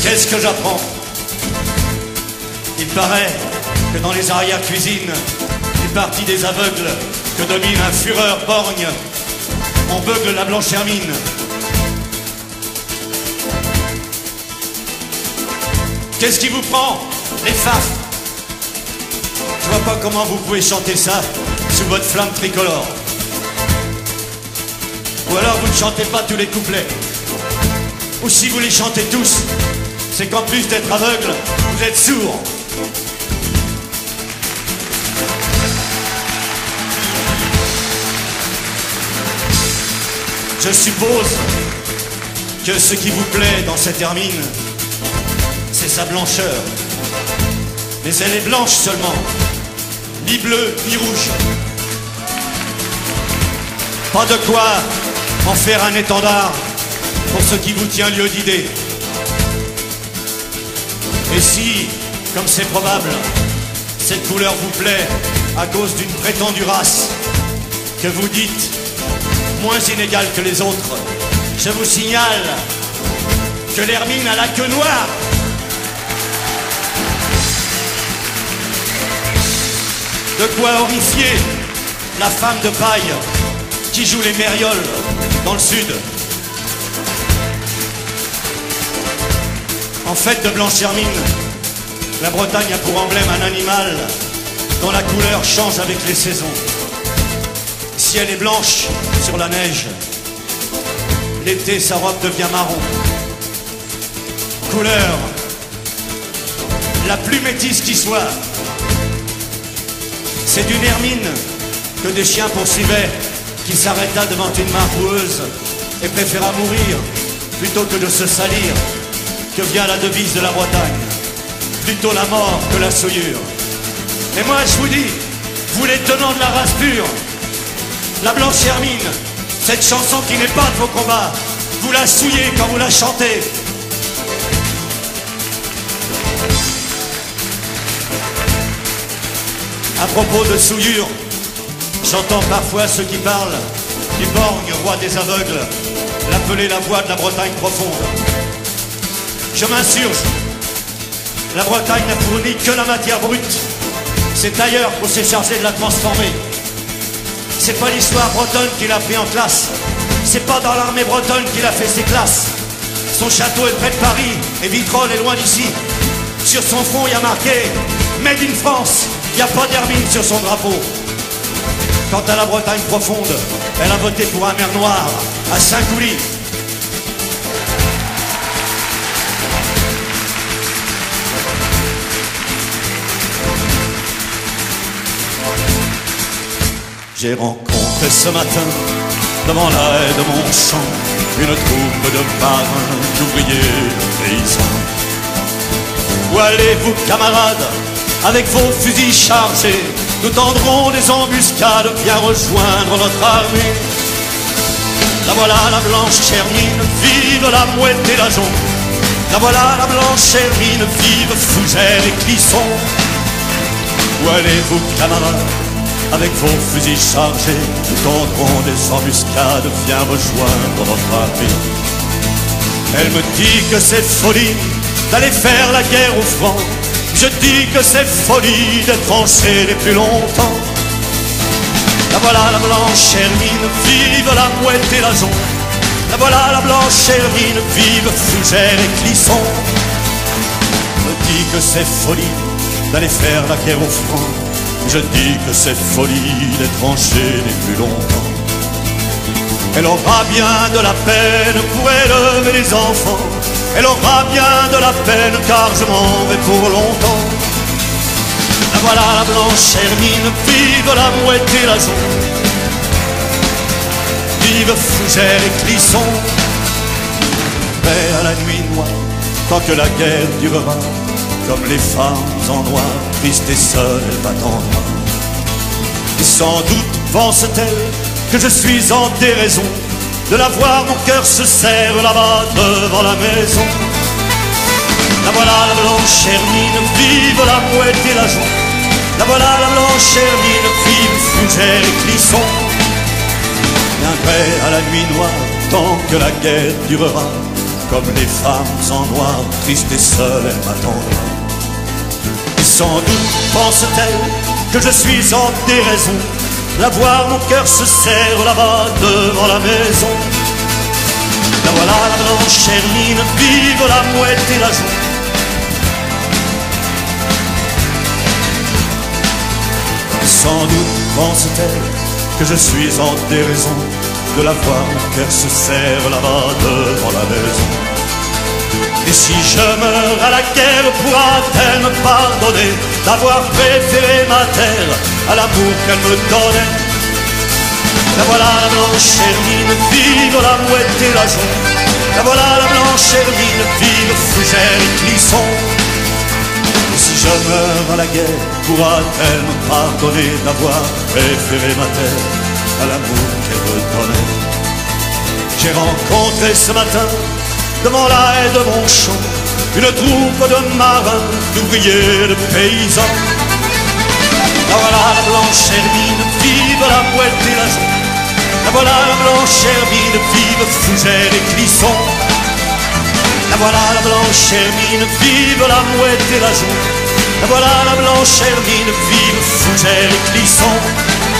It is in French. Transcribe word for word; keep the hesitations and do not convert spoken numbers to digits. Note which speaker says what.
Speaker 1: Qu'est-ce que j'apprends? Il paraît que dans les arrière-cuisines du parti des aveugles que domine un fureur borgne, on beugle la blanche hermine. Qu'est-ce qui vous prend, les fafs? Je vois pas comment vous pouvez chanter ça sous votre flamme tricolore. Ou alors vous ne chantez pas tous les couplets. Ou si vous les chantez tous, c'est qu'en plus d'être aveugle, vous êtes sourd. Je suppose que ce qui vous plaît dans cette hermine, c'est sa blancheur. Mais elle est blanche seulement, ni bleue ni rouge. Pas de quoi en faire un étendard pour ce qui vous tient lieu d'idée. Et si, comme c'est probable, cette couleur vous plaît à cause d'une prétendue race que vous dites moins inégale que les autres, je vous signale que l'hermine a la queue noire. De quoi horrifier la femme de paille qui joue les mérioles dans le sud. En fait de blanche hermine, la Bretagne a pour emblème un animal dont la couleur change avec les saisons. Si elle est blanche sur la neige, l'été sa robe devient marron. Couleur la plus métisse qui soit. C'est d'une hermine que des chiens poursuivaient, qui s'arrêta devant une main roueuse et préféra mourir plutôt que de se salir, que vient la devise de la Bretagne, plutôt la mort que la souillure. Et moi je vous dis, vous les tenants de la race pure, la blanche hermine, cette chanson qui n'est pas de vos combats, vous la souillez quand vous la chantez. À propos de souillure, j'entends parfois ceux qui parlent du borgne, roi des aveugles, l'appeler la voix de la Bretagne profonde. Je m'insurge. La Bretagne n'a fourni que la matière brute. C'est ailleurs qu'on s'est chargé de la transformer. C'est pas l'histoire bretonne qui l'a pris en classe. C'est pas dans l'armée bretonne qu'il a fait ses classes. Son château est près de Paris et Vitrolles est loin d'ici. Sur son front, il y a marqué Made in France. Il n'y a pas d'hermine sur son drapeau. Quant à la Bretagne profonde, elle a voté pour un maire noir à Saint-Coulis. J'ai rencontré ce matin, devant la haie de mon champ, une troupe de marins, d'ouvriers, de paysans. Où allez-vous, camarades, avec vos fusils chargés? Nous tendrons des embuscades, viens rejoindre notre armée. La voilà la blanche hermine, vive la mouette et la jonque. La voilà la blanche hermine, vive Fougères et Clisson. Où allez-vous, camarades, avec vos fusils chargés? Nous tendrons des embuscades, viens rejoindre notre armée. Elle me dit que c'est folie d'aller faire la guerre au front. Je dis que c'est folie d'être enchaîné plus longtemps. La voilà la blanche hermine, vive la mouette et la jonque. La voilà la blanche hermine, vive Fougères et Clisson. Je dis que c'est folie d'aller faire la guerre au front. Je dis que c'est folie d'être enchaîné plus longtemps. Elle aura bien de la peine pour élever les enfants. Elle aura bien de la peine car je m'en vais pour longtemps. La voilà la blanche hermine, vive la mouette et la jonque. Vive Fougères et Clisson. Paix à la nuit noire, tant que la guerre durera. Comme les femmes en noir, tristes et seules, elle m'attendra. Et sans doute pense-t-elle que je suis en déraison de la voir, mon cœur se serre là-bas devant la maison. La voilà la blanche hermine, vive la mouette et la jonque. La voilà la blanche hermine, vive Fougères et Clisson. Viendrai à la nuit noire, tant que la guerre durera. comme les femmes en noir, tristes et seules, elle m'attendra. Et sans doute pense-t-elle que je suis en déraison. La voir, mon cœur se serre là-bas devant la maison. La voilà, la blanche hermine, vive la mouette et la joue. Sans doute pense-t-elle que je suis en déraison de la voir, mon cœur se serre là-bas devant la maison. Et si je meurs à la guerre, pourra-t-elle me pardonner d'avoir préféré ma terre à l'amour qu'elle me donnait? La voilà la blanche hermine, vive la mouette et la jonc. La voilà la blanche hermine, vive Fougère et Clisson. Et si je meurs à la guerre, pourra-t-elle me pardonner d'avoir préféré ma terre à l'amour qu'elle me donnait? J'ai rencontré ce matin, devant la haie de mon champ, une troupe de marins, d'ouvriers, de paysans. La voilà la blanche hermine, vive la mouette et la jonc. La voilà la blanche hermine, vive Fougère et Clisson. La voilà la blanche hermine, vive la mouette et la jonc. La voilà la blanche hermine, vive Fougère et Clisson.